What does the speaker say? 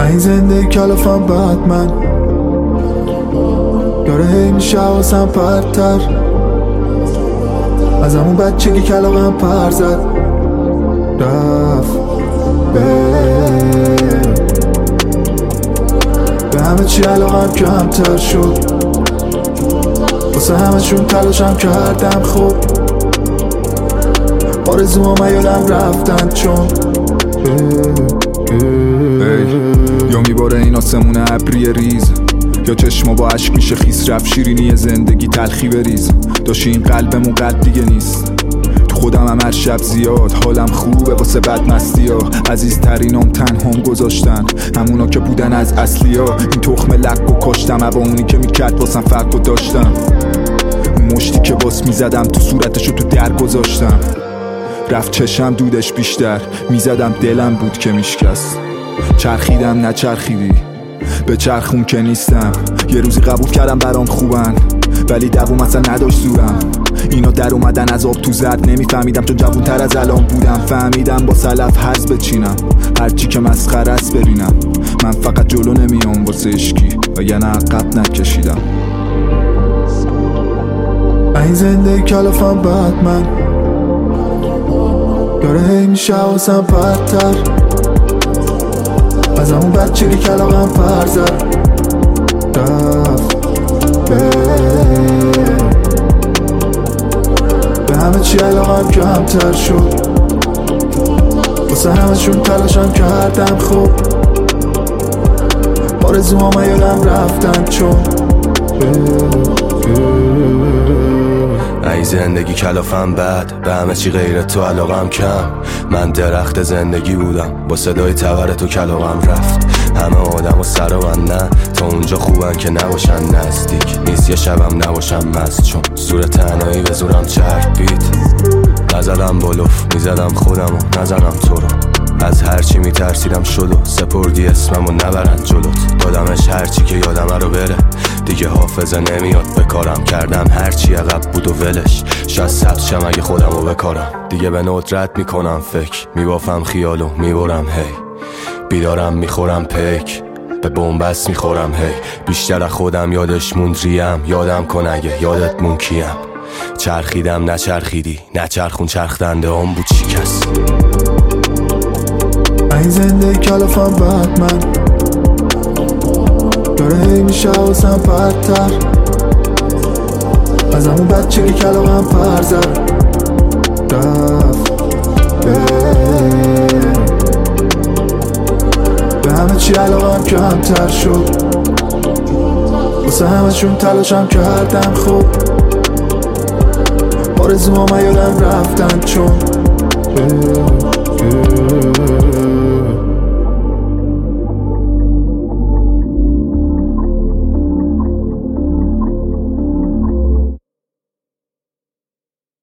این زندگی کلافم بعد من داره هی میشه حواسم پرتر از همون بچگی کلاغم پر زد رفت به همه چی علاقم کمتر شد واسه همشون تلاشم کردم خوب آرزوام یادم رفتن چون یا میباره این آسمون ابری ریز یا چشما با عشق میشه خیس رفت شیرینی زندگی تلخی بریز داشتی این قلبمون قد دیگه نیست تو خودم هم هر شب زیاد حالم خوبه واسه بدمستی ها عزیزترینم تنهام گذاشتن همونا که بودن از اصلی ها این تخم لک و کاشتم با اونی که میکرد واسم فرق و داشتم مشتی که باس میزدم تو صورتشو تو در گذاشتم رفت چشم دودش بیشتر میزدم دلم بود که میشکست چرخیدم نچرخیدی به چرخون که نیستم یه روزی قبول کردم برام خوبن ولی دووم اصلا نداشت زورم اینا در اومدن از آب تو زد نمیفهمیدم چون جوون تر از الان بودم فهمیدم با سلف حرز بچینم هرچی که مسخره است ببینم من فقط جلو نمیام واسه عشقی و یه نه عقب نکشیدم این زندگی کلافم بعد من داره هی میشه حواسم پرتر از همون بچگی کلاغم پر زد رفت به همه چی علاقم کمتر شد واسه همشون تلاشم کردم خوب آرزوام یادم رفتن چون ای زندگی کلافم بد به همه چی غیر تو علاقم کم من درخت زندگی بودم با صدای تبر تو کلاغم رفت همه آدم و سر و من نه تا اونجا خوبن که نباشن نزدیک نیست یه شبم نباشم مست چون زور تنهایی به زورم چربید نزدم بلوف میزدم خودم و نزنم تو رو از هرچی میترسیدم شد و سپردی اسمم و نبرن جلوت دادمش هرچی که یادم رو بره دیگه حافظه نمیاد بکارم کردم هرچی عقب بود و ولش شاید سبز شم اگه خودم رو بکارم دیگه به ندرت میکنم فکر میبافم خیال و میبرم هی بیدارم میخورم پیک به بومبست میخورم هی بیشتر از خودم یادش موند ریم یادم کن اگه یادت مون کیم چرخیدم نچرخیدی نچرخون چرخدنده هم بود شکست این زندگی کلافم بعد من داره هی میشه حواسم پرتر از همون بچگی کلاغم پر زد رفت به همه چی علاقم کمتر شد واسه همشون تلاشم کردم خوب آرزوام یادم رفتن چون